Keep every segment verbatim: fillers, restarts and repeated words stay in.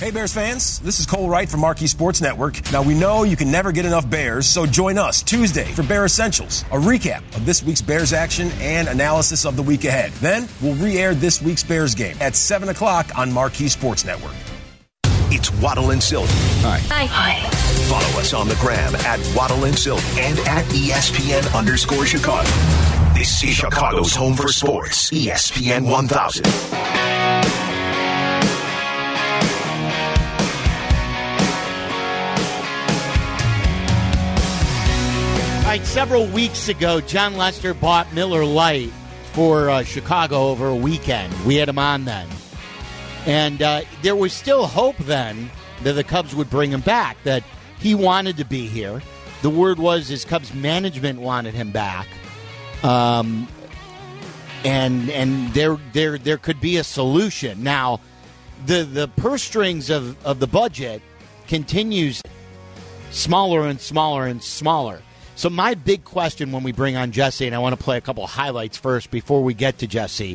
Hey Bears fans, this is Cole Wright from Marquee Sports Network. Now we know you can never get enough Bears, so join us Tuesday for Bear Essentials, a recap of this week's Bears action and analysis of the week ahead. Then we'll re-air this week's Bears game at seven o'clock on Marquee Sports Network. It's Waddle and Sylvie. Hi. Hi. Hi. Follow us on the gram at Waddle and Sylvie and at E S P N underscore Chicago. This is Chicago's home for sports, E S P N one thousand. All right, several weeks ago, John Lester bought Miller Lite for uh, Chicago over a weekend. We had him on then. And uh, there was still hope then that the Cubs would bring him back, that he wanted to be here. The word was his Cubs management wanted him back. Um, and and there there there could be a solution. Now, the, the purse strings of, of the budget continues smaller and smaller and smaller. So my big question when we bring on Jesse, and I want to play a couple of highlights first before we get to Jesse,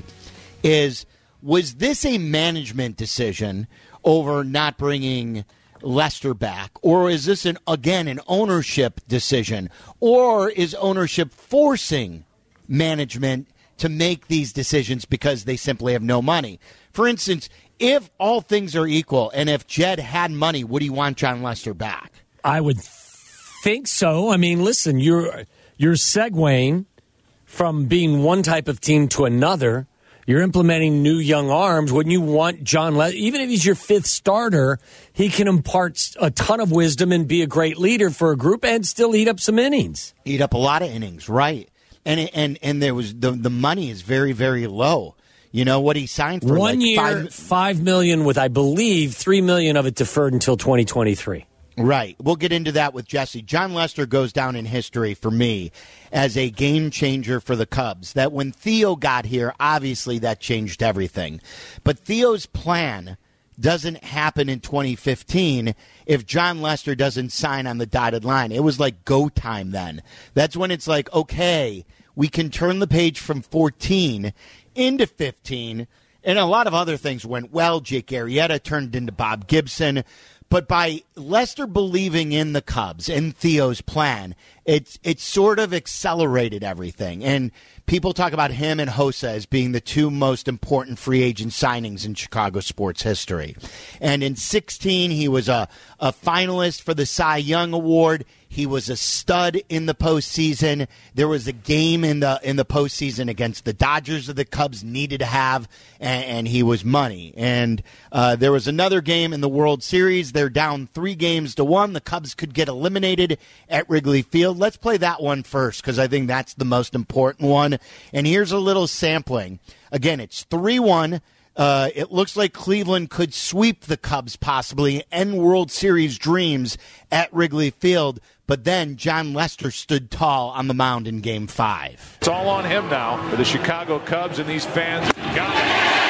is was this a management decision over not bringing Lester back? Or is this, an again, an ownership decision? Or is ownership forcing management to make these decisions because they simply have no money? For instance, if all things are equal and if Jed had money, would he want John Lester back? I would think so. I mean, listen, you're you're segueing from being one type of team to another. You're implementing new young arms. Wouldn't you want John Lester? Even if he's your fifth starter, he can impart a ton of wisdom and be a great leader for a group and still eat up some innings. Eat up a lot of innings, right? And and and there was the the money is very very low. You know what he signed for? One like year, five, five million with I believe three million of it deferred until twenty twenty-three. Right. We'll get into that with Jesse. John Lester goes down in history for me as a game changer for the Cubs. That when Theo got here, obviously that changed everything. But Theo's plan doesn't happen in twenty fifteen if John Lester doesn't sign on the dotted line. It was like go time then. That's when it's like, okay, we can turn the page from fourteen into fifteen. And a lot of other things went well. Jake Arrieta turned into Bob Gibson. But by Lester believing in the Cubs and Theo's plan, it's it's sort of accelerated everything. And people talk about him and Hossa as being the two most important free agent signings in Chicago sports history. And in sixteen, he was a, a finalist for the Cy Young Award. He was a stud in the postseason. There was a game in the in the postseason against the Dodgers that the Cubs needed to have, and, and he was money. And uh, there was another game in the World Series. They're down three games to one. The Cubs could get eliminated at Wrigley Field. Let's play that one first because I think that's the most important one. And here's a little sampling. Again, it's three one. Uh, it looks like Cleveland could sweep the Cubs possibly, end World Series dreams at Wrigley Field. But then John Lester stood tall on the mound in Game five. It's all on him now for the Chicago Cubs, and these fans got it.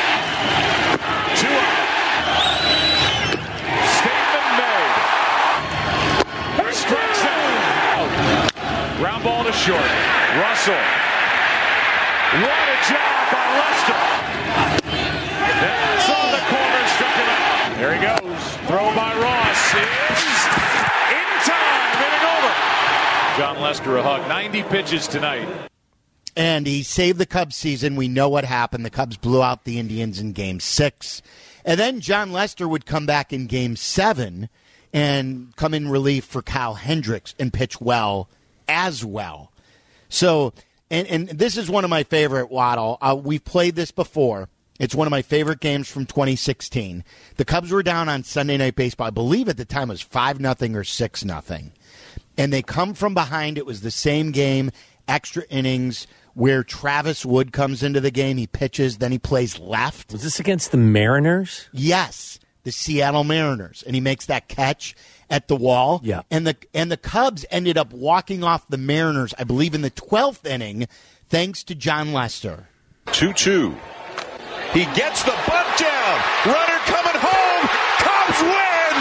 Two out. Statement made. Strikes out. Ground ball to short. Russell. What a job by Lester. That's on the corner, struck him out. There he goes. Throw by Ross is in time, inning over. John Lester a hug. ninety pitches tonight. And he saved the Cubs season. We know what happened. The Cubs blew out the Indians in Game six. And then John Lester would come back in Game seven and come in relief for Kyle Hendricks and pitch well as well. So, and, and this is one of my favorite, Waddle. Uh, we've played this before. It's one of my favorite games from twenty sixteen. The Cubs were down on Sunday Night Baseball. I believe at the time it was five nothing or six nothing. And they come from behind. It was the same game, extra innings, where Travis Wood comes into the game. He pitches, then he plays left. Was this against the Mariners? Yes, the Seattle Mariners. And he makes that catch at the wall. Yeah. And the and the Cubs ended up walking off the Mariners, I believe, in the twelfth inning, thanks to John Lester. two two. He gets the bunt down. Runner coming home. Cubs win!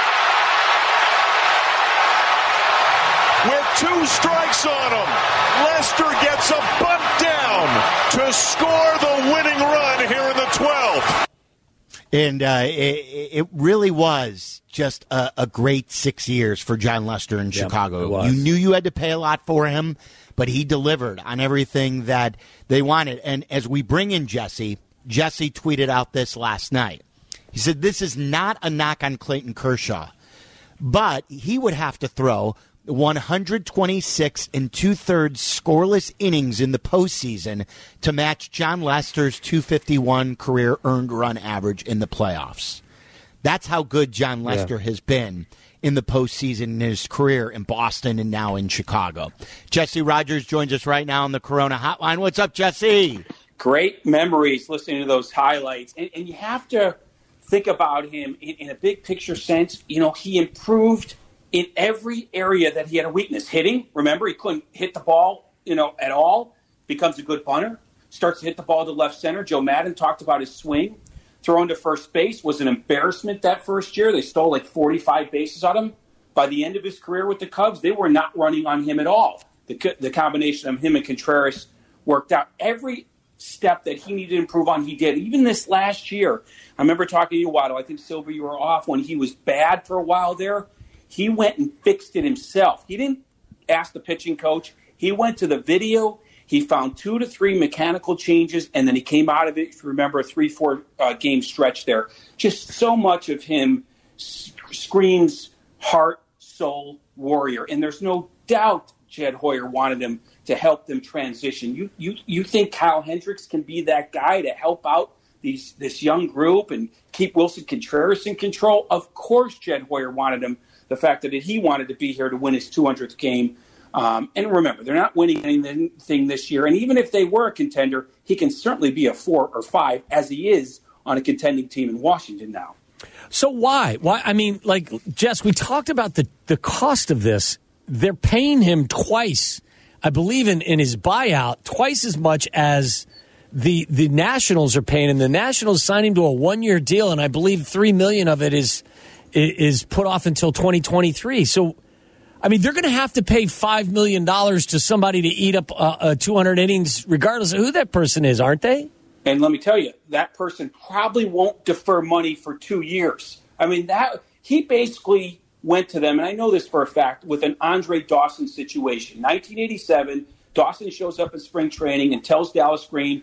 With two strikes on him, Lester gets a bunt down to score the winning run here in the twelfth. And uh, it, it really was just a, a great six years for Jon Lester in Yep, Chicago. it was. You knew you had to pay a lot for him, but he delivered on everything that they wanted. And as we bring in Jesse, Jesse tweeted out this last night. He said, this is not a knock on Clayton Kershaw, but he would have to throw one hundred twenty-six and two-thirds scoreless innings in the postseason to match Jon Lester's two fifty-one career earned run average in the playoffs. That's how good Jon Lester yeah. has been in the postseason in his career in Boston and now in Chicago. Jesse Rogers joins us right now on the Corona Hotline. What's up, Jesse? Great memories listening to those highlights. And, and you have to think about him in, in a big picture sense. You know, he improved in every area that he had a weakness. Hitting, remember, he couldn't hit the ball, you know, at all. Becomes a good punter. Starts to hit the ball to left center. Joe Madden talked about his swing. Throwing to first base was an embarrassment that first year. They stole like forty-five bases on him. By the end of his career with the Cubs, they were not running on him at all. The, the combination of him and Contreras worked out. Every step that he needed to improve on, he did. Even this last year, I remember talking to you, Waddle. I think, Silver, you were off when he was bad for a while there. He went and fixed it himself. He didn't ask the pitching coach. He went to the video. He found two to three mechanical changes, and then he came out of it. If you remember, a three, four uh, game stretch there. Just so much of him s- screams heart, soul, warrior. And there's no doubt Jed Hoyer wanted him to help them transition. You you you think Kyle Hendricks can be that guy to help out these this young group and keep Wilson Contreras in control? Of course Jed Hoyer wanted him. The fact that he wanted to be here to win his two hundredth game. Um, and remember, they're not winning anything this year. And even if they were a contender, he can certainly be a four or five, as he is on a contending team in Washington now. So why? Why? I mean, like, Jess, we talked about the, the cost of this. They're paying him twice, I believe, in, in his buyout, twice as much as the the Nationals are paying him. The Nationals signed him to a one-year deal, and I believe three million dollars of it is is put off until twenty twenty-three. So, I mean, they're going to have to pay five million dollars to somebody to eat up uh, uh, two hundred innings, regardless of who that person is, aren't they? And let me tell you, that person probably won't defer money for two years. I mean, that he basically went to them, and I know this for a fact, with an Andre Dawson situation. nineteen eighty-seven, Dawson shows up in spring training and tells Dallas Green,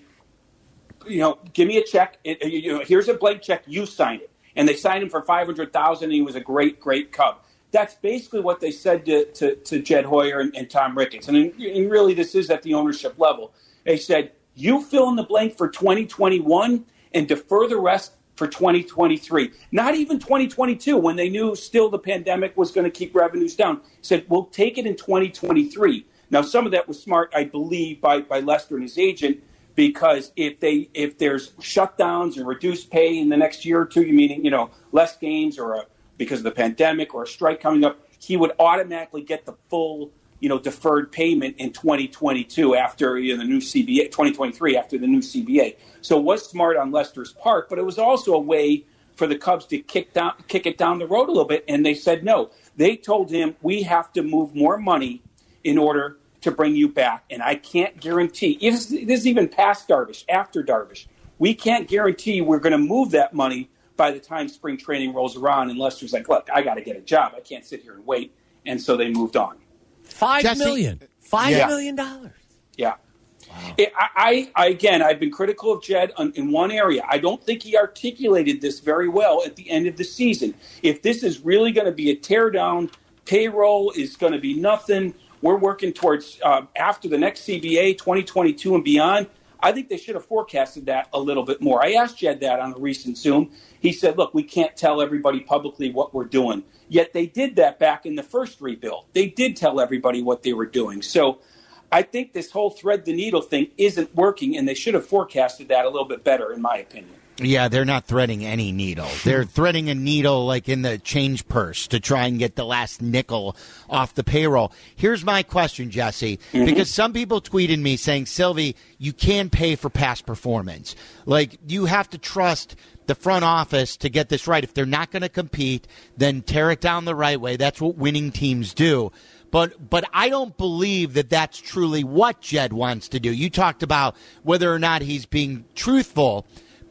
you know, give me a check. It, you know, here's a blank check. You sign it. And they signed him for five hundred thousand dollars, and he was a great, great Cub. That's basically what they said to, to, to Jed Hoyer and, and Tom Ricketts. And, and really, this is at the ownership level. They said, you fill in the blank for twenty twenty-one and defer the rest for twenty twenty-three. Not even twenty twenty-two, when they knew still the pandemic was going to keep revenues down. Said, we'll take it in twenty twenty-three. Now, some of that was smart, I believe, by, by Lester and his agent, because if they if there's shutdowns and reduced pay in the next year or two, meaning, you know, less games or a, because of the pandemic or a strike coming up, he would automatically get the full, you know, deferred payment in twenty twenty-two after, you know, the new C B A, twenty twenty-three after the new C B A. So it was smart on Lester's part, but it was also a way for the Cubs to kick down, kick it down the road a little bit, and they said no. They told him, we have to move more money in order to bring you back, and I can't guarantee, this is even past Darvish, after Darvish, we can't guarantee we're going to move that money by the time spring training rolls around, and Lester's like, look, I got to get a job. I can't sit here and wait, and so they moved on. Five Jesse, million. Five yeah. million dollars. Yeah. Wow. It, I, I, again, I've been critical of Jed on, in one area. I don't think he articulated this very well at the end of the season. If this is really going to be a teardown, payroll is going to be nothing, we're working towards uh, after the next C B A, twenty twenty-two and beyond, I think they should have forecasted that a little bit more. I asked Jed that on a recent Zoom. He said, look, we can't tell everybody publicly what we're doing. Yet they did that back in the first rebuild. They did tell everybody what they were doing. So I think this whole thread the needle thing isn't working, and they should have forecasted that a little bit better, in my opinion. Yeah, they're not threading any needle. They're threading a needle like in the change purse to try and get the last nickel off the payroll. Here's my question, Jesse, mm-hmm. because some people tweeted me saying, Sylvie, you can pay for past performance. Like, you have to trust the front office to get this right. If they're not going to compete, then tear it down the right way. That's what winning teams do. But but I don't believe that that's truly what Jed wants to do. You talked about whether or not he's being truthful.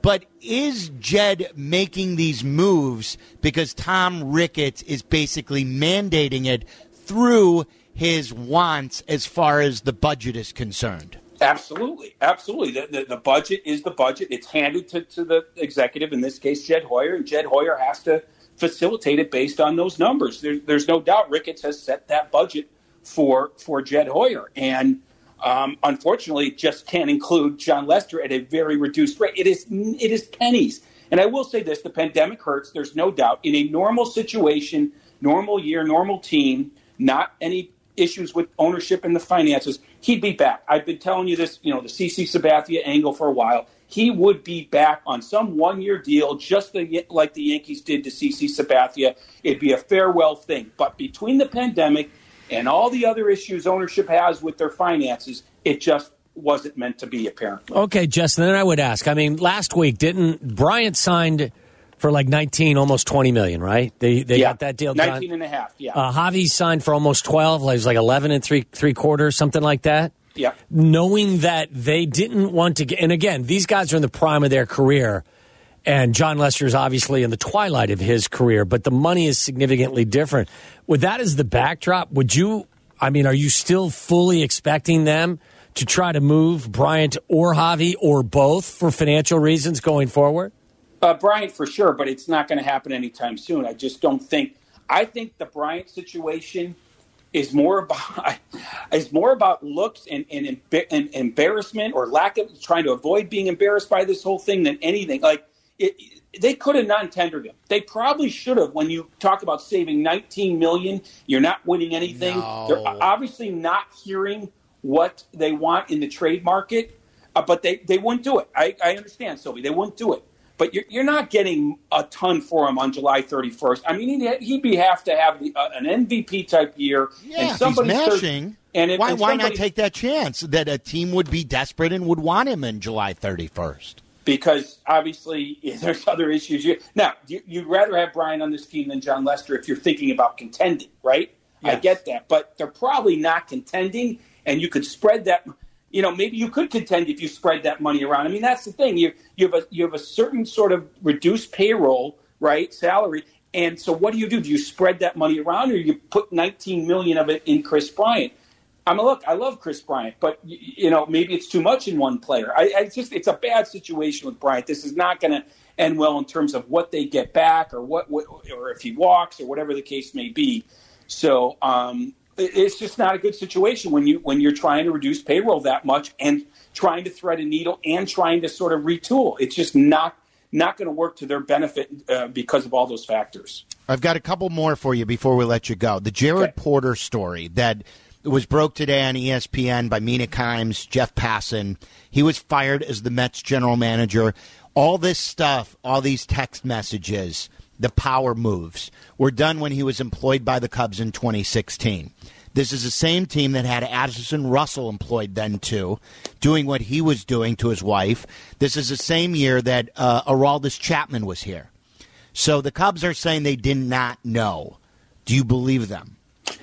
But is Jed making these moves because Tom Ricketts is basically mandating it through his wants as far as the budget is concerned? Absolutely. Absolutely. The, the, the budget is the budget. It's handed to, to the executive, in this case, Jed Hoyer, and Jed Hoyer has to facilitate it based on those numbers. There, there's no doubt Ricketts has set that budget for for Jed Hoyer. And um, unfortunately, it just can't include John Lester at a very reduced rate. It is it is pennies. And I will say this, the pandemic hurts, there's no doubt. In a normal situation, normal year, normal team, not any issues with ownership and the finances, he'd be back. I've been telling you this, you know, the C C Sabathia angle for a while. He would be back on some one-year deal, just the, like the Yankees did to C C Sabathia. It'd be a farewell thing. But between the pandemic and all the other issues ownership has with their finances, it just wasn't meant to be, apparently. Okay, Justin, then I would ask, I mean, last week, didn't Bryant signed for like nineteen, almost twenty million, right? They they yeah. got that deal done. nineteen and a half, yeah. Uh, Javi signed for almost twelve, like it was like eleven and three three quarters, something like that. Yeah. Knowing that they didn't want to get, and again, these guys are in the prime of their career, and John Lester is obviously in the twilight of his career, but the money is significantly different. With that as the backdrop, would you, I mean, are you still fully expecting them to try to move Bryant or Javi or both for financial reasons going forward? Uh, Bryant for sure, but it's not going to happen anytime soon. I just don't think. I think the Bryant situation is more about is more about looks and, and, and embarrassment or lack of trying to avoid being embarrassed by this whole thing than anything. Like it, they could have non-tendered him. They probably should have. When you talk about saving nineteen million dollars, you're not winning anything. No. They're obviously not hearing what they want in the trade market, uh, but they, they wouldn't do it. I, I understand, Sylvie. They wouldn't do it. But you're, you're not getting a ton for him on July thirty-first. I mean, he'd, he'd be have to have the, uh, an M V P type year. Yeah, and if somebody he's starts, mashing, and if, why, and why somebody, not take that chance that a team would be desperate and would want him in July thirty-first? Because obviously there's other issues. You, now, you, you'd rather have Brian on this team than John Lester if you're thinking about contending, right? Yes. I get that. But they're probably not contending, and you could spread that – you know, maybe you could contend if you spread that money around. I mean, that's the thing. You you have a you have a certain sort of reduced payroll, right, salary, and so what do you do? Do you spread that money around, or you put nineteen million of it in Chris Bryant? I mean, look, I love Chris Bryant, but you know, maybe it's too much in one player. I, I just it's a bad situation with Bryant. This is not going to end well in terms of what they get back, or what, what or if he walks, or whatever the case may be. So. um It's just not a good situation when you when you're trying to reduce payroll that much and trying to thread a needle and trying to sort of retool. It's just not not going to work to their benefit uh, because of all those factors. I've got a couple more for you before we let you go. The Jared okay. Porter story that was broke today on E S P N by Mina Kimes, Jeff Passan. He was fired as the Mets general manager. All this stuff, all these text messages, the power moves were done when he was employed by the Cubs in twenty sixteen. This is the same team that had Addison Russell employed then, too, doing what he was doing to his wife. This is the same year that uh, Aroldis Chapman was here. So the Cubs are saying they did not know. Do you believe them?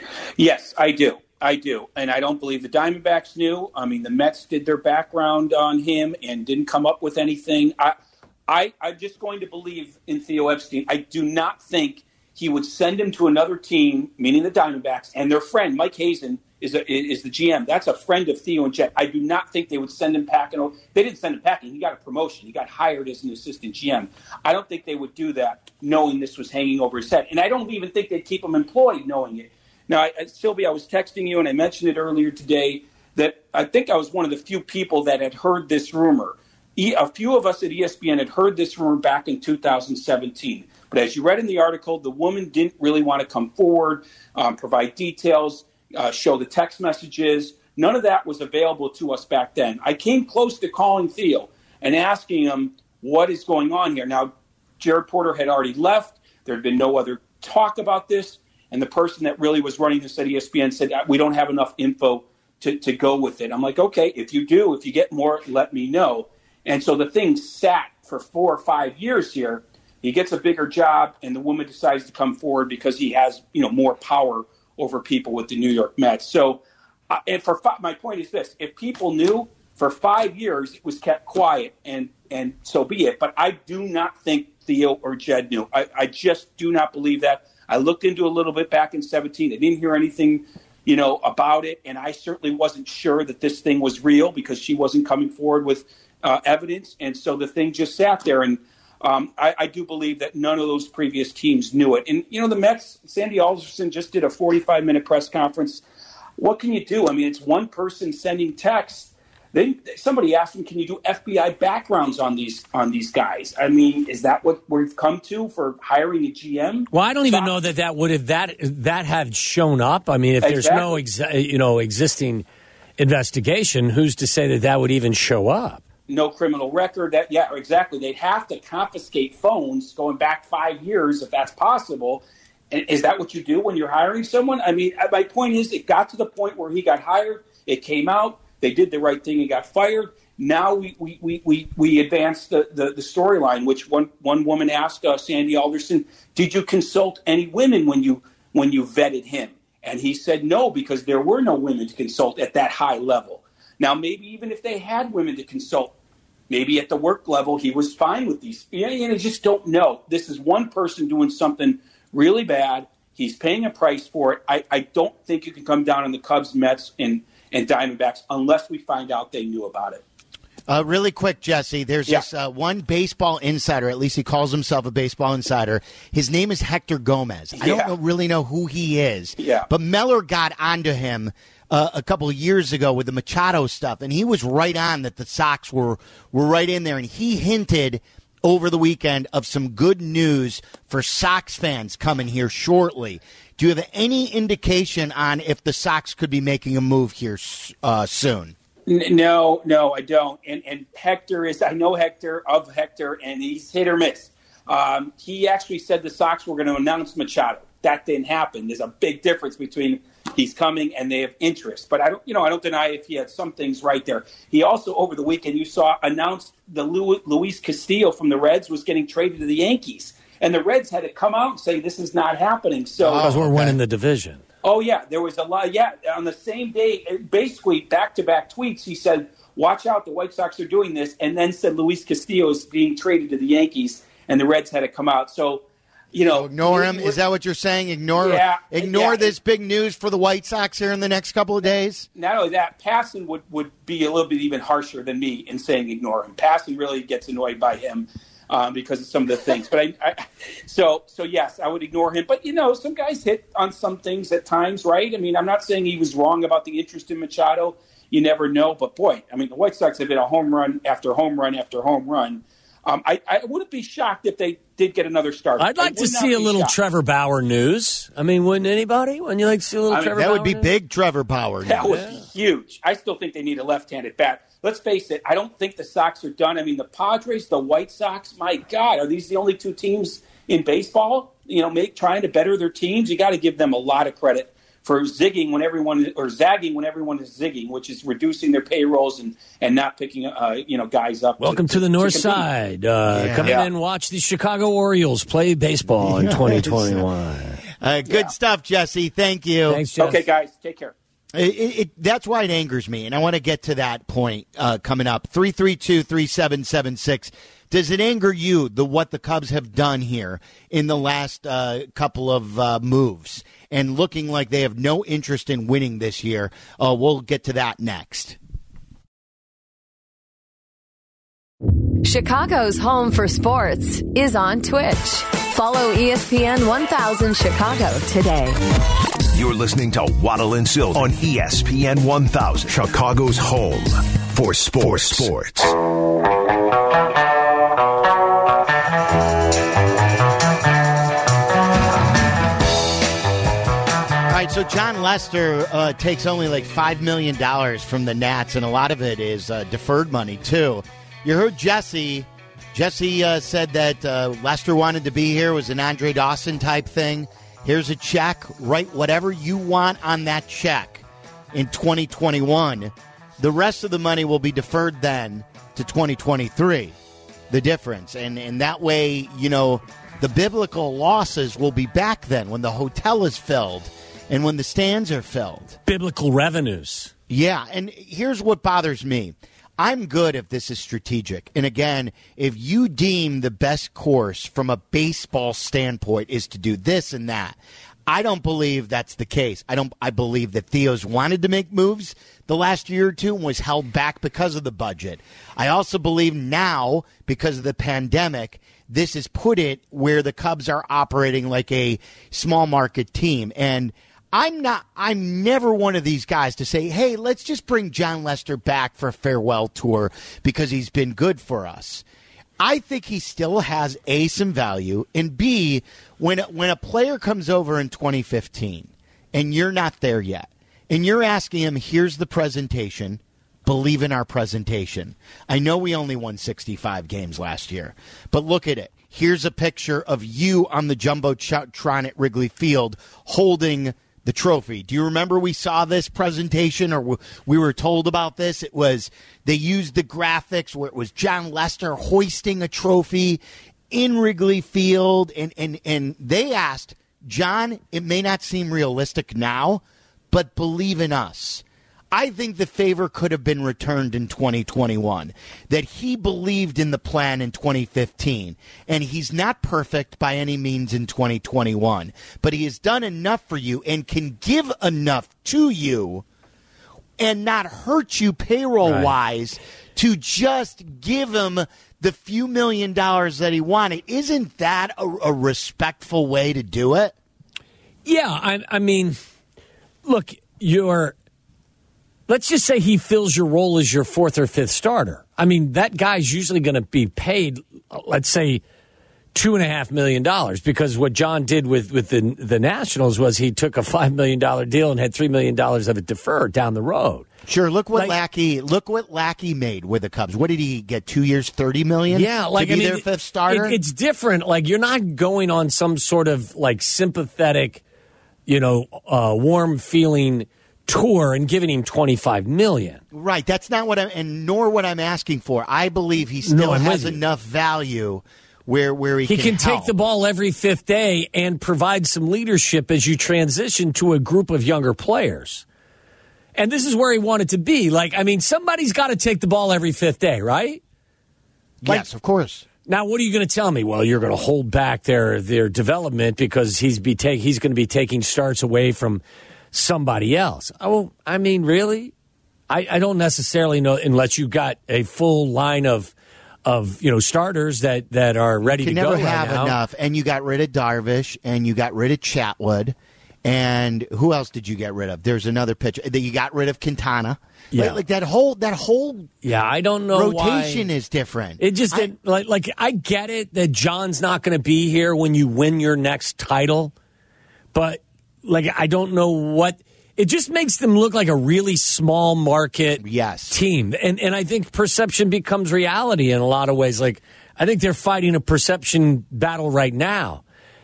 Yes, I do. I do. And I don't believe the Diamondbacks knew. I mean, the Mets did their background on him and didn't come up with anything. I, I, I'm just going to believe in Theo Epstein. I do not think he would send him to another team, meaning the Diamondbacks, and their friend, Mike Hazen, is a, is the G M. That's a friend of Theo and Jet. I do not think they would send him packing. They didn't send him packing. He got a promotion. He got hired as an assistant G M. I don't think they would do that knowing this was hanging over his head. And I don't even think they'd keep him employed knowing it. Now, I, Sylvia, I was texting you, and I mentioned it earlier today, that I think I was one of the few people that had heard this rumor. A few of us at E S P N had heard this rumor back in two thousand seventeen. But as you read in the article, the woman didn't really want to come forward, um, provide details, uh, show the text messages. None of that was available to us back then. I came close to calling Theo and asking him what is going on here. Now, Jared Porter had already left. There had been no other talk about this. And the person that really was running this at E S P N said, we don't have enough info to, to go with it. I'm like, okay, if you do, if you get more, let me know. And so the thing sat for four or five years here. He gets a bigger job, and the woman decides to come forward because he has, you know, more power over people with the New York Mets. So, uh, and for my point is this: if people knew, For five years, it was kept quiet, and, and so be it. But I do not think Theo or Jed knew. I, I just do not believe that. I looked into a little bit back in seventeen. I didn't hear anything, you know, about it, and I certainly wasn't sure that this thing was real because she wasn't coming forward with uh, evidence, and so the thing just sat there. And um, I, I do believe that none of those previous teams knew it. And, you know, the Mets, Sandy Alderson just did a forty-five minute press conference. What can you do? I mean, it's one person sending texts. Then somebody asked him, can you do F B I backgrounds on these on these guys? I mean, is that what we've come to for hiring a G M? Well, I don't even know that that would have that that had shown up. I mean, if there's Exactly. no ex- you know existing investigation, who's to say that that would even show up? No criminal record. That yeah, exactly. They'd have to confiscate phones going back five years if that's possible. And is that what you do when you're hiring someone? I mean, my point is, it got to the point where he got hired. It came out. They did the right thing and got fired. Now we we we we, we advanced the, the, the storyline, which one one woman asked uh, Sandy Alderson, "Did you consult any women when you when you vetted him?" And he said no, because there were no women to consult at that high level. Now, maybe even if they had women to consult, maybe at the work level he was fine with these. You know, you just don't know. This is one person doing something really bad. He's paying a price for it. I, I don't think you can come down on the Cubs, Mets, and and Diamondbacks unless we find out they knew about it. Uh, really quick, Jesse, there's Yeah. this uh, one baseball insider, at least he calls himself a baseball insider. His name is Hector Gomez. I Yeah. don't know, really know who he is, Yeah. but Meller got onto him uh, a couple of years ago with the Machado stuff, and he was right on that the Sox were, were right in there, and he hinted over the weekend of some good news for Sox fans coming here shortly. Do you have any indication on if the Sox could be making a move here uh, soon? N- No, no, I don't. And, and Hector is, I know Hector of Hector, and he's hit or miss. Um, he actually said the Sox were going to announce Machado. That didn't happen. There's a big difference between he's coming and they have interest. But I don't, you know, I don't deny if he had some things right there. He also, over the weekend, you saw announced the Lu- Luis Castillo from the Reds was getting traded to the Yankees. And the Reds had to come out and say this is not happening. So Because we're okay. winning the division. Oh, yeah, there was a lot. Yeah, on the same day, basically back-to-back tweets, he said, watch out, the White Sox are doing this, and then said Luis Castillo is being traded to the Yankees, and the Reds had to come out. So, you know. So ignore him? Is that what you're saying? Ignore Yeah, ignore yeah. this big news for the White Sox here in the next couple of days? Not only that, Passan would, would be a little bit even harsher than me in saying ignore him. Passan really gets annoyed by him. Um, because of some of the things, but I, I, so so yes, I would ignore him. But you know, some guys hit on some things at times, right? I mean, I'm not saying he was wrong about the interest in Machado. You never know, but boy, I mean, the White Sox have hit a home run after home run after home run. Um, I, I wouldn't be shocked if they did get another starter. I'd like I to would not see a be little shocked. Trevor Bauer news. I mean, wouldn't anybody? Wouldn't you like to see a little I mean, Trevor That Bauer would be news? big Trevor Bauer. That news. was huge. I still think they need a left-handed bat. Let's face it, I don't think the Sox are done. I mean, the Padres, the White Sox, my God, are these the only two teams in baseball, you know, make trying to better their teams? You got to give them a lot of credit for zigging when everyone, or zagging when everyone is zigging, which is reducing their payrolls and, and not picking, uh, you know, guys up. Welcome to, to the North to compete. Side. Uh, Yeah. Come Yeah. in and watch the Chicago Orioles play baseball in twenty twenty-one. Uh, good Yeah. stuff, Jesse. Thank you. Thanks, Jeff. Okay, guys, take care. It, it, it, that's why it angers me, and I want to get to that point uh, coming up. three three two, three seven seven six. Does it anger you, the what the Cubs have done here in the last uh, couple of uh, moves and looking like they have no interest in winning this year? Uh, we'll get to that next. Chicago's home for sports is on Twitch. Follow E S P N one thousand Chicago today. You're listening to Waddle and Silt on E S P N one thousand, Chicago's home for sports. sports. All right, so John Lester uh, takes only like five million dollars from the Nats, and a lot of it is uh, deferred money, too. You heard Jesse. Jesse uh, said that uh, Lester wanted to be here, was an Andre Dawson type thing. Here's a check. Write whatever you want on that check in twenty twenty-one. The rest of the money will be deferred then to twenty twenty-three, the difference. And, and that way, you know, the biblical losses will be back then when the hotel is filled and when the stands are filled. Biblical revenues. Yeah, and here's what bothers me. I'm good if this is strategic. And again, if you deem the best course from a baseball standpoint is to do this and that, I don't believe that's the case. I don't. I believe that Theo's wanted to make moves the last year or two and was held back because of the budget. I also believe now, because of the pandemic, this has put it where the Cubs are operating like a small market team. And I'm not, I'm never one of these guys to say, hey, let's just bring Jon Lester back for a farewell tour because he's been good for us. I think he still has A, some value, and B, when, when a player comes over in twenty fifteen and you're not there yet, and you're asking him, here's the presentation, believe in our presentation. I know we only won sixty-five games last year, but look at it. Here's a picture of you on the Jumbotron at Wrigley Field holding the trophy. Do you remember we saw this presentation, or we were told about this? It was, they used the graphics where it was Jon Lester hoisting a trophy in Wrigley Field, and, and, and they asked, John, it may not seem realistic now, but believe in us. I think the favor could have been returned in twenty twenty-one, that he believed in the plan in twenty fifteen, and he's not perfect by any means in twenty twenty-one, but he has done enough for you and can give enough to you and not hurt you payroll-wise right. to just give him the few million dollars that he wanted. Isn't that a, a respectful way to do it? Yeah, I, I mean, look, you're... Let's just say he fills your role as your fourth or fifth starter. I mean, that guy's usually going to be paid, let's say, two and a half million dollars, because what John did with, with the the Nationals was he took a five million dollar deal and had three million dollars of it deferred down the road. Sure. Look what like, Lackey. Look what Lackey made with the Cubs. What did he get? Two years, thirty million. Yeah, like to be I mean, their fifth starter. It, it's different. Like, you're not going on some sort of like sympathetic, you know, uh, warm feeling tour and giving him twenty-five million dollars. Right. That's not what I'm, and nor what I'm asking for. I believe he still no, has enough value where where he, he can, can take help. the ball every fifth day and provide some leadership as you transition to a group of younger players. And this is where he wanted to be. Like, I mean, somebody's got to take the ball every fifth day, right? Like, yes, of course. Now, what are you going to tell me? Well, you're going to hold back their their development because he's be take, he's going to be taking starts away from somebody else. Oh, I mean, really? I, I don't necessarily know, unless you got a full line of of you know starters that, that are ready to go right now. You can never have enough. And you got rid of Darvish, and you got rid of Chatwood, and who else did you get rid of? There's another pitcher that you got rid of, Quintana. Yeah, like, like that whole that whole yeah. I don't know rotation why. is different. It just I, it, like like I get it that John's not going to be here when you win your next title, but. Like, I don't know what – it just makes them look like a really small market yes. team. And and I think perception becomes reality in a lot of ways. Like, I think they're fighting a perception battle right now.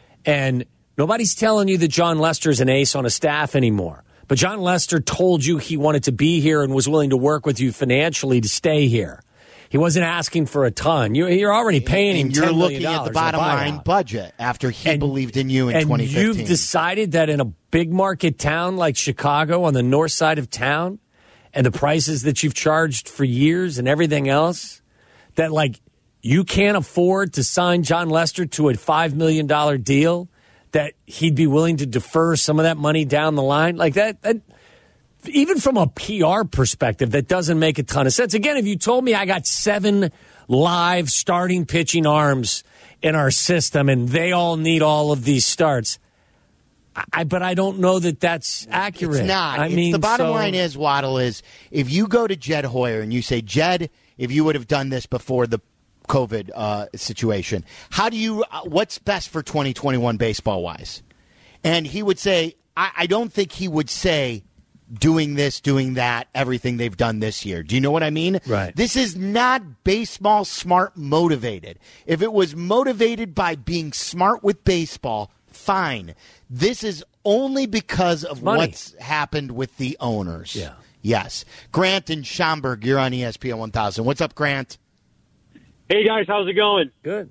And nobody's telling you that Jon Lester is an ace on a staff anymore. But Jon Lester told you he wanted to be here and was willing to work with you financially to stay here. He wasn't asking for a ton. You're, you're already paying him and you're ten million dollars looking at the bottom line budget after he and, believed in you in and twenty fifteen. You've decided that in a big market town like Chicago, on the north side of town, and the prices that you've charged for years and everything else, that like you can't afford to sign Jon Lester to a five million dollars deal, that he'd be willing to defer some of that money down the line? Like that, that even from a P R perspective, that doesn't make a ton of sense. Again, if you told me I got seven live starting pitching arms in our system and they all need all of these starts, I, but I don't know that that's accurate. It's not. I it's, mean, the bottom so, line is, Waddle, is if you go to Jed Hoyer and you say, Jed, if you would have done this before the COVID uh, situation, how do you? Uh, what's best for twenty twenty-one baseball-wise? And he would say, I, I don't think he would say, doing this, doing that, everything they've done this year. Do you know what I mean? Right. This is not baseball smart motivated. If it was motivated by being smart with baseball, fine. This is only because of Money. what's happened with the owners. Yeah. Yes. Grant and Schaumburg, you're on E S P N one thousand. What's up, Grant? Hey, guys. How's it going? Good.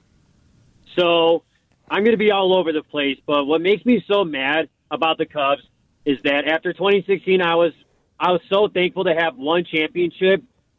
So I'm going to be all over the place, but what makes me so mad about the Cubs is that after twenty sixteen, I was I was so thankful to have one championship,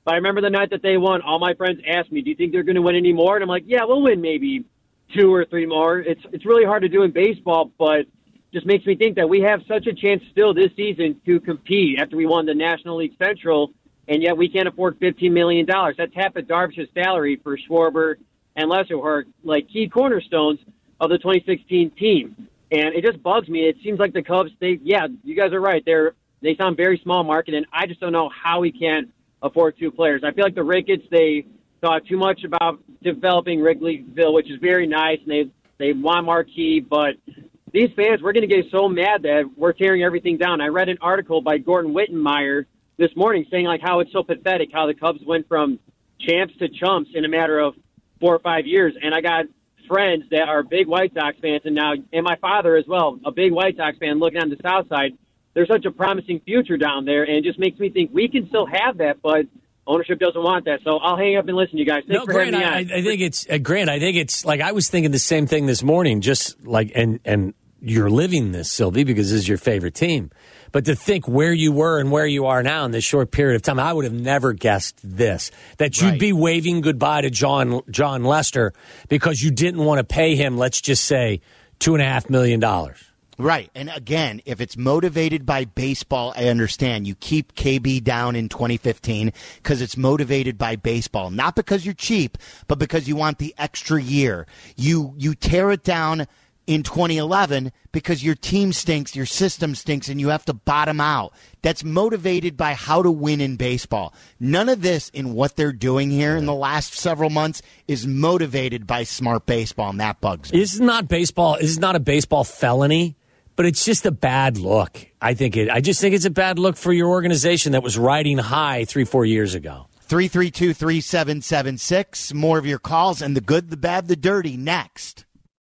But I remember the night that they won, all my friends asked me, do you think they're going to win any more? And I'm like, yeah, we'll win maybe two or three more. It's it's really hard to do in baseball, but just makes me think that we have such a chance still this season to compete after we won the National League Central, and yet we can't afford fifteen million dollars. That's half of Darvish's salary for Schwarber and Lester, who are like key cornerstones of the twenty sixteen team. And it just bugs me. It seems like the Cubs, they, yeah, you guys are right. They're, they sound very small market, and I just don't know how we can't afford two players. I feel like the Ricketts, they thought too much about developing Wrigleyville, which is very nice, and they, they want marquee, but these fans, we're going to get so mad that we're tearing everything down. I read an article by Gordon Wittenmeyer this morning saying like how it's so pathetic, how the Cubs went from champs to chumps in a matter of four or five years. And I got friends that are big White Sox fans, and now, and my father as well, a big White Sox fan looking on the south side. There's such a promising future down there, and it just makes me think we can still have that, but ownership doesn't want that. So I'll hang up and listen to you guys. Thanks no, for Grant, having me on. I, I think it's uh, Grant. I think it's like I was thinking the same thing this morning. Just like and and you're living this, Sylvie, because this is your favorite team. But to think where you were and where you are now in this short period of time, I would have never guessed this. That you'd Right. be waving goodbye to John John Lester because you didn't want to pay him, let's just say, two and a half million dollars. Right. And again, if it's motivated by baseball, I understand. You keep K B down in twenty fifteen because it's motivated by baseball. Not because you're cheap, but because you want the extra year. You you tear it down in twenty eleven because your team stinks, your system stinks, and you have to bottom out. That's motivated by how to win in baseball. None of this in what they're doing here in the last several months is motivated by smart baseball, and that bugs me. This is not baseball. This is not a baseball felony, but it's just a bad look. I think it. I just think it's a bad look for your organization that was riding high three, four years ago. three three two, three seven seven six. More of your calls and the good, the bad, the dirty next.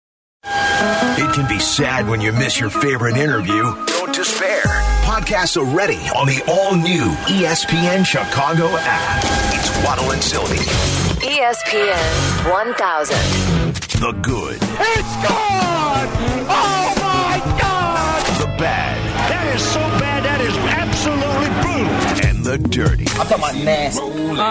It can be sad when you miss your favorite interview. Don't despair. Podcasts are ready on the all-new E S P N Chicago app. It's Waddle and Sylvie. E S P N one thousand. The good. It's gone! Oh, my God! The bad. That is so bad, that is absolutely brutal. And the dirty. I'm talking about nasty.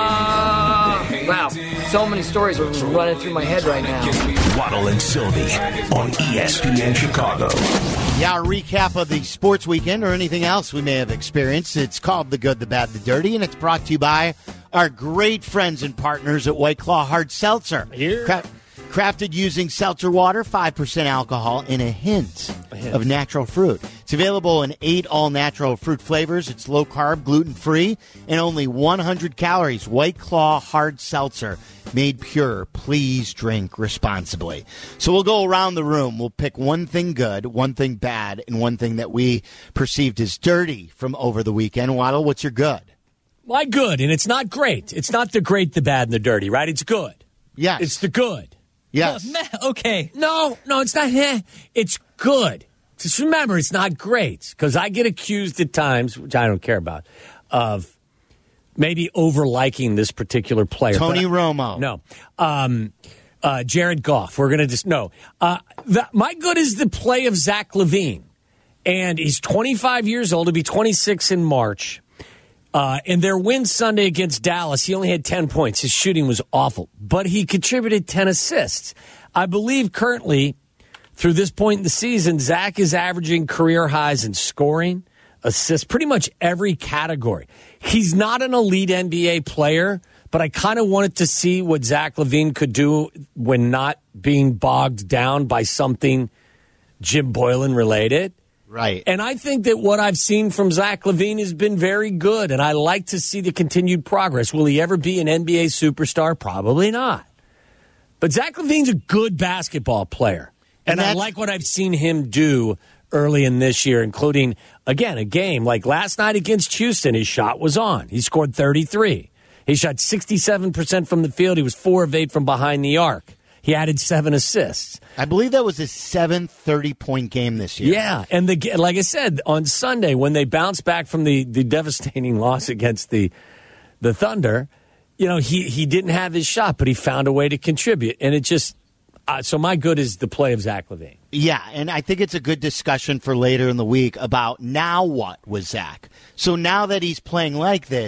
Uh, wow. So many stories are running through my head right now. Waddle and Sylvie on E S P N Chicago. Yeah, a recap of the sports weekend or anything else we may have experienced. It's called The Good, the Bad, the Dirty, and it's brought to you by our great friends and partners at White Claw Hard Seltzer. Here. Cra- crafted using seltzer water, five percent alcohol, and a hint, a hint of natural fruit. It's available in eight all-natural fruit flavors. It's low-carb, gluten-free, and only one hundred calories. White Claw Hard Seltzer, made pure. Please drink responsibly. So we'll go around the room. We'll pick one thing good, one thing bad, and one thing that we perceived as dirty from over the weekend. Waddle, what's your good? My good, and it's not great. It's not the great, the bad, and the dirty, right? It's good. Yes. It's the good. Yes. Okay. No, no, it's not. Eh, it's good. Just remember, it's not great because I get accused at times, which I don't care about, of maybe over-liking this particular player. Tony But I- Romo. No. Um, uh, Jared Goff. We're going to just, no. Uh, the, my good is the play of Zach LaVine. And he's twenty-five years old. He'll be twenty-six in March. Uh, in their win Sunday against Dallas, he only had ten points. His shooting was awful, but he contributed ten assists. I believe currently, through this point in the season, Zach is averaging career highs in scoring, assists, pretty much every category. He's not an elite N B A player, but I kind of wanted to see what Zach LaVine could do when not being bogged down by something Jim Boylan related. Right. And I think that what I've seen from Zach LaVine has been very good, and I like to see the continued progress. Will he ever be an N B A superstar? Probably not. But Zach LaVine's a good basketball player, and, and I like what I've seen him do early in this year, including, again, a game like last night against Houston. His shot was on. He scored thirty-three. He shot sixty-seven percent from the field. He was four of eight from behind the arc. He added seven assists. I believe that was his seventh thirty-point game this year. Yeah, and the like I said, on Sunday, when they bounced back from the, the devastating loss against the the Thunder, you know, he, he didn't have his shot, but he found a way to contribute. And it just, uh, so my good is the play of Zach LaVine. Yeah, and I think it's a good discussion for later in the week about now what with Zach. So now that he's playing like this,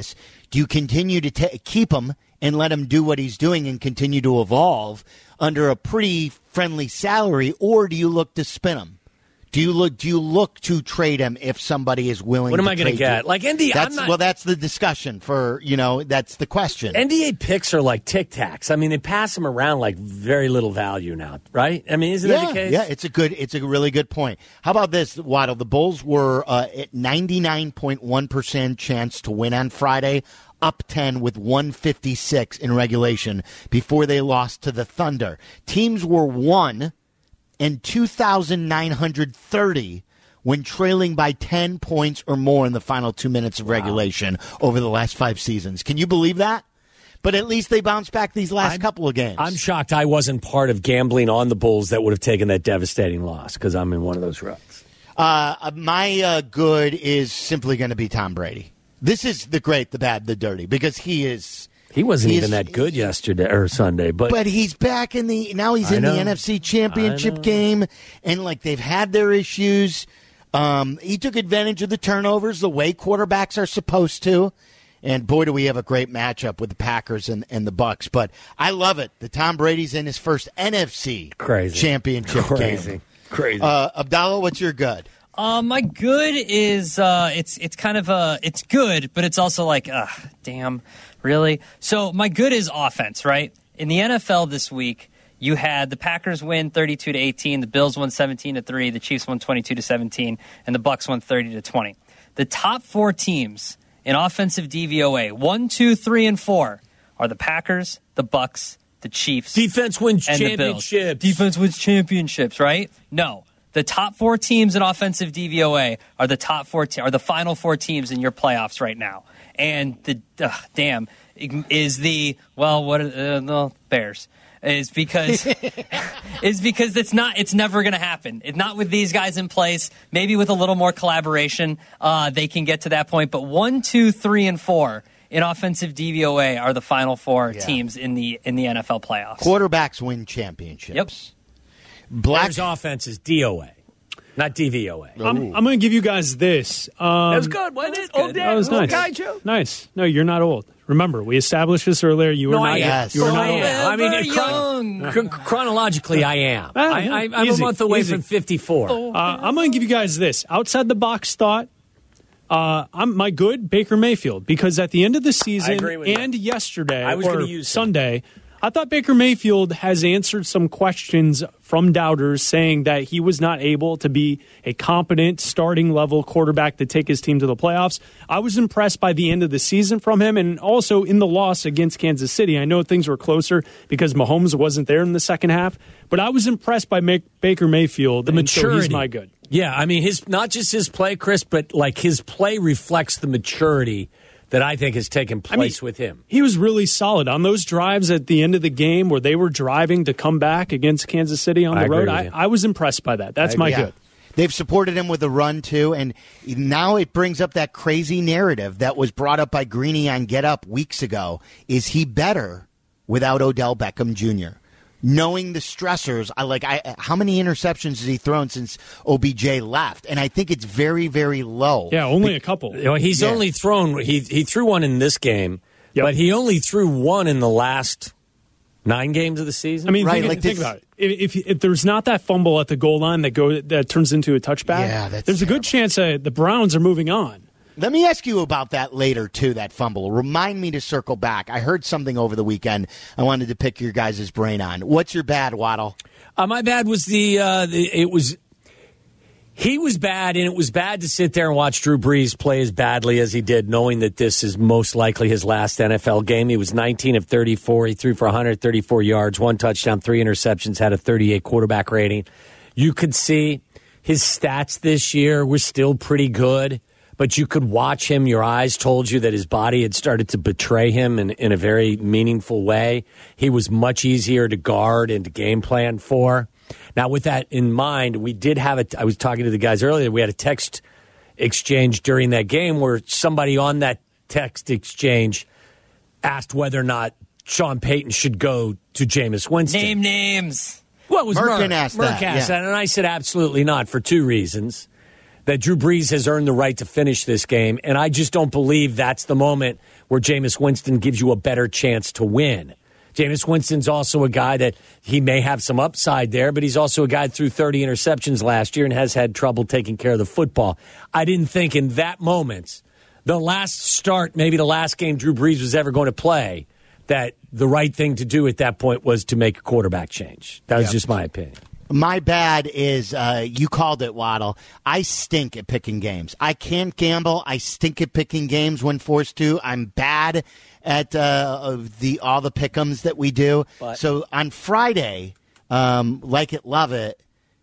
Do you continue to ta- keep him and let him do what he's doing and continue to evolve under a pretty friendly salary, or do you look to spin him? Do you look? Do you look to trade him if somebody is willing? What to am I going to get? You? Like N D A. That's, I'm not, well, that's the discussion for you know. That's the question. N D A picks are like Tic Tacs. I mean, they pass them around like very little value now, right? I mean, isn't yeah, that the case? Yeah, it's a good. It's a really good point. How about this, Waddle? The Bulls were uh, at ninety-nine point one percent chance to win on Friday, up ten with one fifty-six in regulation before they lost to the Thunder. Teams were one and two thousand nine hundred thirty when trailing by ten points or more in the final two minutes of wow. regulation over the last five seasons. Can you believe that? But at least they bounced back these last I'm, couple of games. I'm shocked I wasn't part of gambling on the Bulls that would have taken that devastating loss because I'm in one of those ruts. Uh, my uh, good is simply going to be Tom Brady. This is the great, the bad, the dirty, because he is... He wasn't he even is, that good yesterday or Sunday, but but he's back in the now he's in the N F C Championship game, and like they've had their issues. Um, he took advantage of the turnovers the way quarterbacks are supposed to, and boy, do we have a great matchup with the Packers and, and the Bucks. But I love it. The Tom Brady's in his first N F C Crazy. Championship Crazy. game. Crazy. Uh, Abdallah, what's your good? Uh, my good is uh, it's it's kind of a it's good, but it's also like, uh, damn, really. So my good is offense, right? In the N F L this week, you had the Packers win thirty-two to eighteen, the Bills won seventeen to three, the Chiefs won twenty-two to seventeen, and the Bucks won thirty to twenty. The top four teams in offensive D V O A, one, two, three, and four, are the Packers, the Bucks, the Chiefs, defense wins and championships. The Bills. Defense wins championships, right? No. The top four teams in offensive D V O A are the top four te- are the final four teams in your playoffs right now. And the uh, damn is the well, what are uh, the Bears is because is because it's not it's never going to happen. It's not with these guys in place. Maybe with a little more collaboration, uh, they can get to that point. But one, two, three, and four in offensive D V O A are the final four yeah. teams in the in the N F L playoffs. Quarterbacks win championships. Yep. Black Bears offense is D O A, not D V O A. I'm, I'm going to give you guys this. Um, that was good, wasn't it? Old that was nice. Guy joke. Nice. No, you're not old. Remember, we established this earlier. You were no, not. I Yes. You were no, not I old. am. I mean, chron- chron- chronologically, I am. Ah, I, I, I'm easy, a month away easy. from fifty-four. Uh, I'm going to give you guys this outside the box thought. Uh, I'm my good Baker Mayfield because at the end of the season and you. yesterday I was or use Sunday, him. I thought Baker Mayfield has answered some questions from doubters saying that he was not able to be a competent starting level quarterback to take his team to the playoffs. I was impressed by the end of the season from him and also in the loss against Kansas City. I know things were closer because Mahomes wasn't there in the second half, but I was impressed by May- Baker Mayfield. The maturity. So he's my good. Yeah, I mean, his not just his play, Chris, but like his play reflects the maturity that I think has taken place I mean, with him. He was really solid on those drives at the end of the game where they were driving to come back against Kansas City on the I road. I, I was impressed by that. That's my yeah. good. They've supported him with a run, too, and now it brings up that crazy narrative that was brought up by Greeny on Get Up weeks ago. Is he better without Odell Beckham Junior? Knowing the stressors, I like. I how many interceptions has he thrown since O B J left? And I think it's very, very low. Yeah, only a couple. You know, he's yeah. only thrown. He he threw one in this game, yep. but he only threw one in the last nine games of the season. I mean, right, think, like think this, about it. If, if if there's not that fumble at the goal line that go that turns into a touchback, yeah, that's there's terrible. a good chance that the Browns are moving on. Let me ask you about that later, too, that fumble. Remind me to circle back. I heard something over the weekend I wanted to pick your guys' brain on. What's your bad, Waddle? Uh, my bad was the, uh, the it was he was bad, and it was bad to sit there and watch Drew Brees play as badly as he did, knowing that this is most likely his last N F L game. He was nineteen of thirty-four. He threw for one hundred thirty-four yards, one touchdown, three interceptions, had a thirty-eight quarterback rating. You could see his stats this year were still pretty good. But you could watch him. Your eyes told you that his body had started to betray him in, in a very meaningful way. He was much easier to guard and to game plan for. Now, with that in mind, we did have a – I was talking to the guys earlier. We had a text exchange during that game where somebody on that text exchange asked whether or not Sean Payton should go to Jameis Winston. Name names. Well, it was Merkin Merck. asked Merck that, asked yeah. that, and I said absolutely not for two reasons. that Drew Brees has earned the right to finish this game, and I just don't believe that's the moment where Jameis Winston gives you a better chance to win. Jameis Winston's also a guy that he may have some upside there, but he's also a guy that threw thirty interceptions last year and has had trouble taking care of the football. I didn't think in that moment, the last start, maybe the last game Drew Brees was ever going to play, that the right thing to do at that point was to make a quarterback change. That was yep. just my opinion. My bad is, uh, you called it, Waddle. I stink at picking games. I can't gamble. I stink at picking games when forced to. I'm bad at uh, the all the pick'ems that we do. But. So on Friday, um, like it, love it,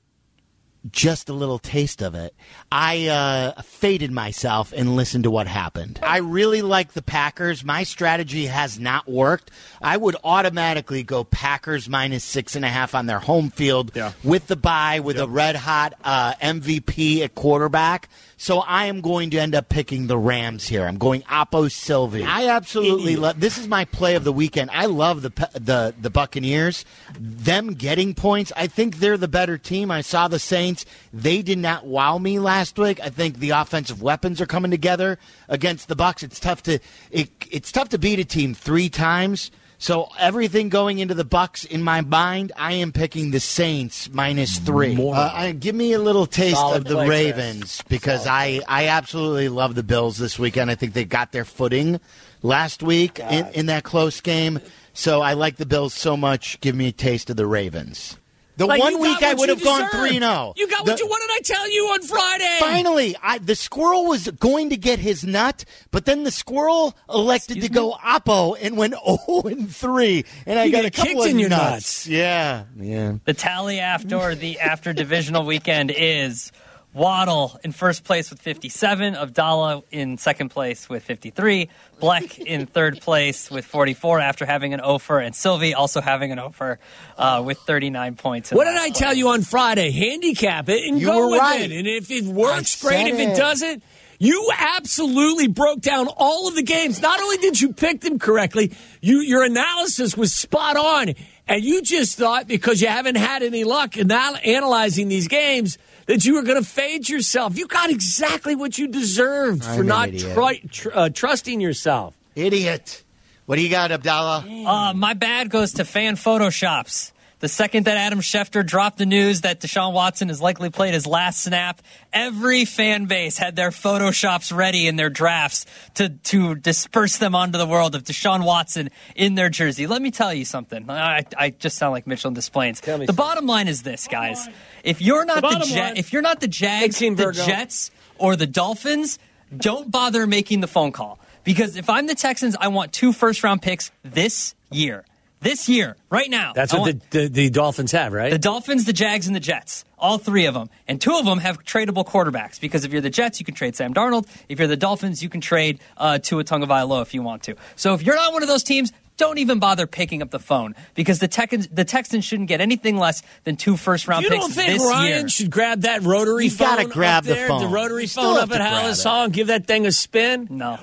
just a little taste of it, I uh, faded myself and listened to what happened. I really like the Packers. My strategy has not worked. I would automatically go Packers minus six and a half on their home field yeah. with the bye, with yep. a red-hot uh, M V P at quarterback. So I am going to end up picking the Rams here. I'm going Oppo Sylvie. I absolutely love. This is my play of the weekend. I love the the the Buccaneers. Them getting points. I think they're the better team. I saw the Saints. They did not wow me last week. I think the offensive weapons are coming together against the Bucs. It's tough to it, it's tough to beat a team three times. So everything going into the Bucs in my mind, I am picking the Saints minus three. Uh, I, give me a little taste Solid of the play, Ravens Chris. because I, I absolutely love the Bills this weekend. I think they got their footing last week in, in that close game. So I like the Bills so much. Give me a taste of the Ravens. The like one week I would have gone three and oh. You got what the, you What did I tell you on Friday? Finally, I, the squirrel was going to get his nut, but then the squirrel elected Excuse to me? go Oppo and went oh and three, and I you got a couple kicked of in your nuts. nuts. Yeah, yeah. The tally after the after divisional weekend is Waddle in first place with fifty-seven, Abdallah in second place with fifty-three, Bleck in third place with forty-four after having an offer, and Sylvie also having an offer uh, with thirty-nine points. What did I tell you on Friday? Handicap it and you go were with right. it. And if it works, I great. If it, it doesn't, you absolutely broke down all of the games. Not only did you pick them correctly, you your analysis was spot on. And you just thought because you haven't had any luck in analyzing these games that you were going to fade yourself. You got exactly what you deserved I'm for not tr- tr- uh, trusting yourself. Idiot. What do you got, Abdallah? Uh, my bad goes to fan photoshops. The second that Adam Schefter dropped the news that Deshaun Watson has likely played his last snap, every fan base had their photoshops ready in their drafts to, to disperse them onto the world of Deshaun Watson in their jersey. Let me tell you something. I, I just sound like Mitchell Displains. The something. bottom line is this, guys. If you're not the, the ja- if you're not the Jags, the Jets, or the Dolphins, don't bother making the phone call. Because if I'm the Texans, I want two first-round picks this year. This year, right now. That's what want, the, the, the Dolphins have, right? The Dolphins, the Jags, and the Jets. All three of them. And two of them have tradable quarterbacks. Because if you're the Jets, you can trade Sam Darnold. If you're the Dolphins, you can trade uh, Tua Tagovailoa if you want to. So if you're not one of those teams, don't even bother picking up the phone. Because the Texans, the Texans shouldn't get anything less than two first-round you picks this year. You don't think Ryan should grab that rotary you phone gotta grab up there? The, phone. the rotary you phone up at Hallis Hall and give that thing a spin? No.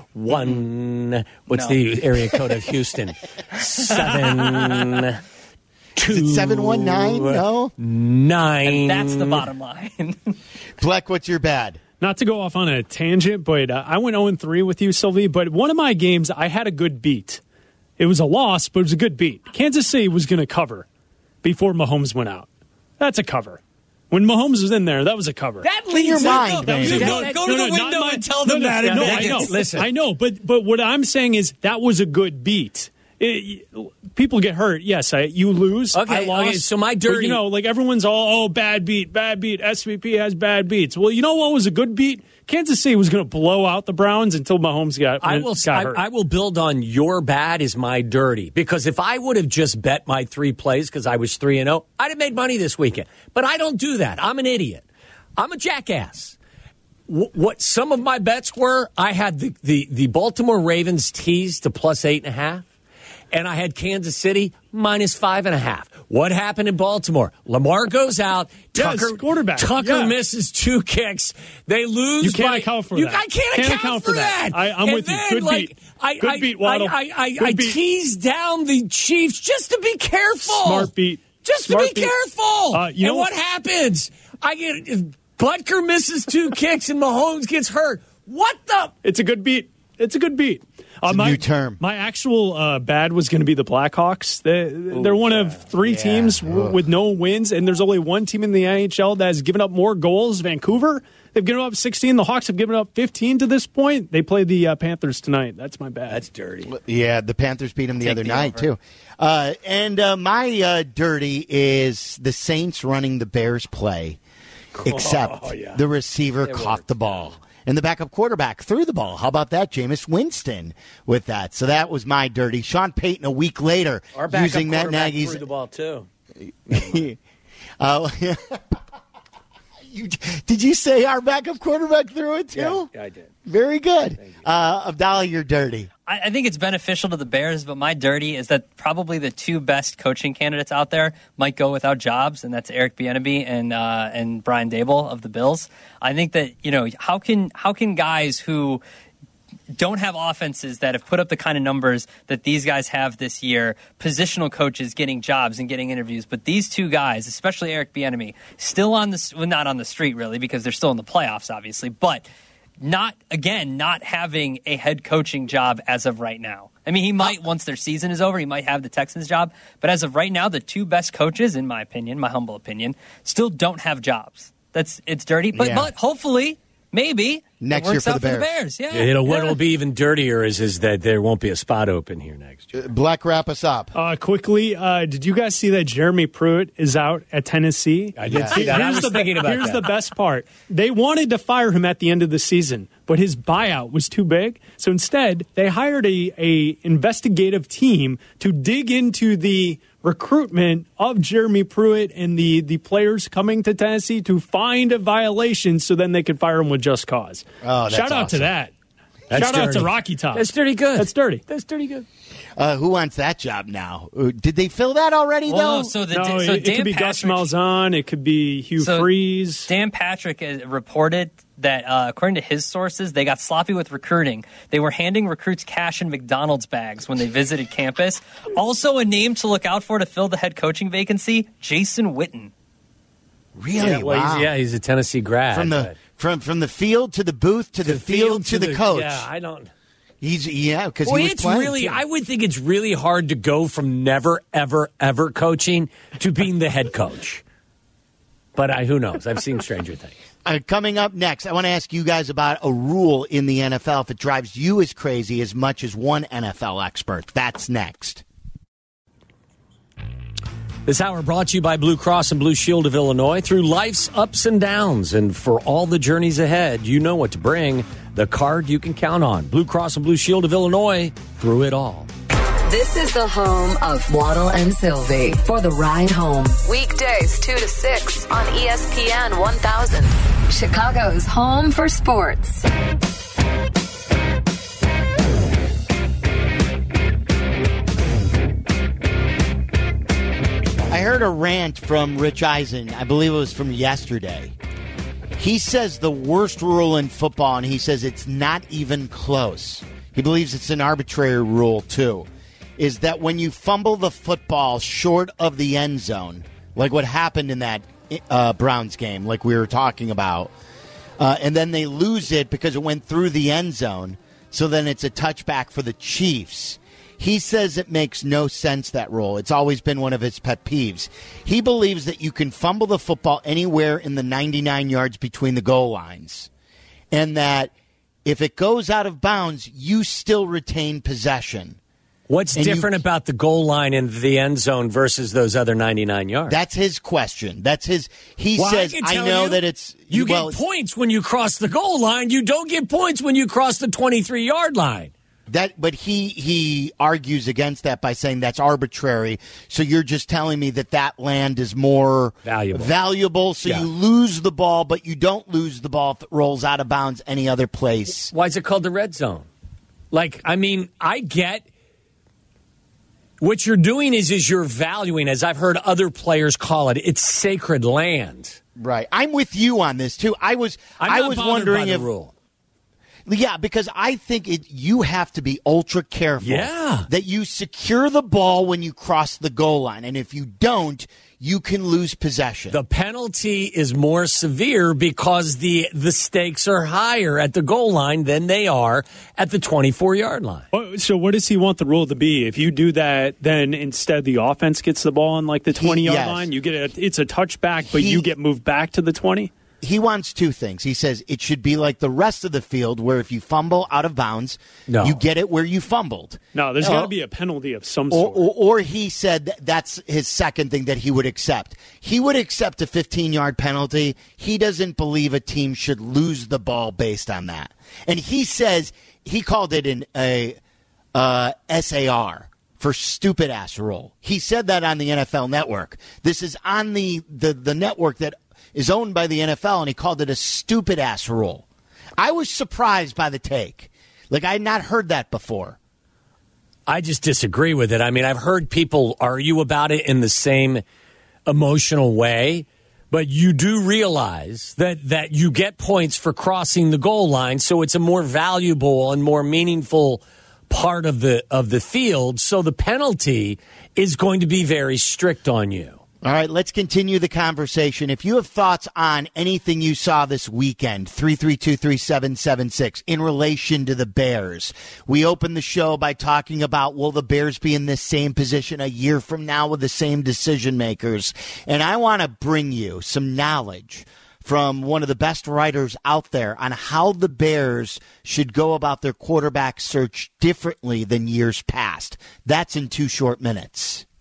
One. What's no. the area code of Houston? Seven. Two. Is it seven one nine? No? Nine. And that's the bottom line. Bleck, what's your bad? Not to go off on a tangent, but uh, I went oh and three with you, Sylvie. But one of my games, I had a good beat. It was a loss, but it was a good beat. Kansas City was going to cover before Mahomes went out. That's a cover. When Mahomes was in there, that was a cover. That leads your mind, go, man. Go, No, go to no, the no, window my, and tell no, them no, that. No, in I know. Listen. I know, but but what I'm saying is that was a good beat. It, people get hurt. Yes, I, you lose. Okay, I lost. okay, so my dirty... But, you know, like everyone's all, oh, bad beat, bad beat. S V P has bad beats. Well, you know what was a good beat? Kansas City was going to blow out the Browns until Mahomes got, I will, got hurt. I, I will build on your bad is my dirty. Because if I would have just bet my three plays because I was three and oh, I'd have made money this weekend. But I don't do that. I'm an idiot. I'm a jackass. W- what some of my bets were, I had the, the, the Baltimore Ravens tease to plus eight and a half. And I had Kansas City minus five and a half. What happened in Baltimore? Lamar goes out. Yes, Tucker, quarterback. Tucker yeah. misses two kicks. They lose. You can't by, account for you, that. I can't, can't account, account for for that. that. I, I'm and with then, you. Good like, beat. I, Good I, beat, Waddle. I, I, Good I beat. teased down the Chiefs just to be careful. Smart beat. Just Smart to be beat. careful. Uh, you and know what happens? I get Butker misses two kicks and Mahomes gets hurt. What the? It's a good beat. It's a good beat. Uh, my, new term. My actual uh, bad was going to be the Blackhawks. They, they're Ooh, one yeah. of three yeah. teams w- with no wins, and there's only one team in the N H L that has given up more goals. Vancouver, they've given up sixteen. The Hawks have given up fifteen to this point. They play the uh, Panthers tonight. That's my bad. That's dirty. Yeah, the Panthers beat them the Take other the night, over. too. Uh, and uh, my uh, dirty is the Saints running the Bears play, except Oh, yeah. the receiver caught the ball. And the backup quarterback threw the ball. How about that, Jameis Winston, with that? So that was my dirty. Sean Payton a week later Our backup using Matt quarterback Nagy's. threw the ball, too. uh, you, did you say our backup quarterback threw it, too? Yeah, yeah I did. Very good. Uh, Abdallah, you're dirty. I, I think it's beneficial to the Bears, but my dirty is that probably the two best coaching candidates out there might go without jobs, and that's Eric Bieniemy and uh, and Brian Daboll of the Bills. I think that, you know, how can how can guys who don't have offenses that have put up the kind of numbers that these guys have this year, positional coaches getting jobs and getting interviews, but these two guys, especially Eric Bieniemy, still on the well, not on the street really because they're still in the playoffs, obviously, but not, again, not having a head coaching job as of right now. I mean, he might, once their season is over, he might have the Texans job. But as of right now, the two best coaches, in my opinion, my humble opinion, still don't have jobs. That's It's dirty. But, Yeah. but hopefully, maybe, Next it year works for out the for the Bears. Bears. Yeah, It'll, yeah. What'll be even dirtier is, is that there won't be a spot open here next year. Black, wrap us up. Uh, quickly, uh, did you guys see that Jeremy Pruitt is out at Tennessee? I did see that. I Here's was the, thinking about here's that. the best part. They wanted to fire him at the end of the season, but his buyout was too big. So instead, they hired a, a investigative team to dig into the recruitment of Jeremy Pruitt and the, the players coming to Tennessee to find a violation so then they could fire him with just cause. Oh, that's Shout out awesome. to that. That's Shout out dirty. to Rocky Top. That's dirty good. That's dirty. That's dirty good. Uh, who wants that job now? Uh, Did they fill that already, Well, though? so the, No, so it, it Dan could be Gus Patrick, Malzahn. It could be Hugh So Freeze. Dan Patrick uh, reported that, uh, according to his sources, they got sloppy with recruiting. They were handing recruits cash in McDonald's bags when they visited campus. Also, a name to look out for to fill the head coaching vacancy, Jason Witten. Really? Yeah, well, wow. he's, yeah, he's a Tennessee grad. From the but- from from the field to the booth to, the, field, to, the, coach. Yeah, I don't. He's yeah because Well, he was it's playing, really. too. I would think it's really hard to go from never, ever, ever coaching to being the head coach. But I, who knows? I've seen Stranger Things. Uh, coming up next, I want to ask you guys about a rule in the N F L if it drives you as crazy as much as one N F L expert. That's next. This hour brought to you by Blue Cross and Blue Shield of Illinois. Through life's ups and downs and for all the journeys ahead, you know what to bring. The card you can count on. Blue Cross and Blue Shield of Illinois, through it all. This is the home of Waddle and Sylvie for the ride home. Weekdays two to six on E S P N one thousand. Chicago's home for sports. I heard a rant from Rich Eisen. I believe it was from yesterday. He says the worst rule in football, and he says it's not even close. He believes it's an arbitrary rule, too, is that when you fumble the football short of the end zone, like what happened in that uh, Browns game, like we were talking about, uh, and then they lose it because it went through the end zone, so then it's a touchback for the Chiefs. He says it makes no sense, that rule. It's always been one of his pet peeves. He believes that you can fumble the football anywhere in the ninety-nine yards between the goal lines, and that if it goes out of bounds, you still retain possession. What's And different you- about the goal line and the end zone versus those other ninety-nine yards? That's his question. That's his. He Well, says, can I, tell know you, that it's. You well, get points when you cross the goal line. You don't get points when you cross the twenty-three yard line. That, but he he argues against that by saying that's arbitrary. So you're just telling me that that land is more Valuable. Valuable. So Yeah. you lose the ball, but you don't lose the ball if it rolls out of bounds any other place. Why is it called the red zone? Like, I mean, I get what you're doing is is you're valuing, as I've heard other players call it, it's sacred land. Right. I'm with you on this too. I was I'm I not was bothered wondering by the if rule. Yeah, because I think it, you have to be ultra careful yeah. that you secure the ball when you cross the goal line. And if you don't, you can lose possession. The penalty is more severe because the the stakes are higher at the goal line than they are at the twenty-four-yard line. So what does he want the rule to be? If you do that, then instead the offense gets the ball on like the twenty-yard yes. line, you get a, it's a touchback, but he, you get moved back to the twenty? He wants two things. He says it should be like the rest of the field where if you fumble out of bounds, no. you get it where you fumbled. No, there's no. got to be a penalty of some or, sort. Or, or he said that that's his second thing that he would accept. He would accept a fifteen-yard penalty. He doesn't believe a team should lose the ball based on that. And he says he called it an a uh, S A R. For stupid-ass rule. He said that on the N F L Network. This is on the, the, the network that is owned by the N F L, and he called it a stupid-ass rule. I was surprised by the take. Like, I had not heard that before. I just disagree with it. I mean, I've heard people argue about it in the same emotional way, but you do realize that, that you get points for crossing the goal line, so it's a more valuable and more meaningful part of the of the field, so the penalty is going to be very strict on you. All right, let's continue the conversation. If you have thoughts on anything you saw this weekend, three three two, three seven seven six, in relation to the Bears. We opened the show by talking about, will the Bears be in this same position a year from now with the same decision makers? And I want to bring you some knowledge from one of the best writers out there on how the Bears should go about their quarterback search differently than years past. That's in two short minutes.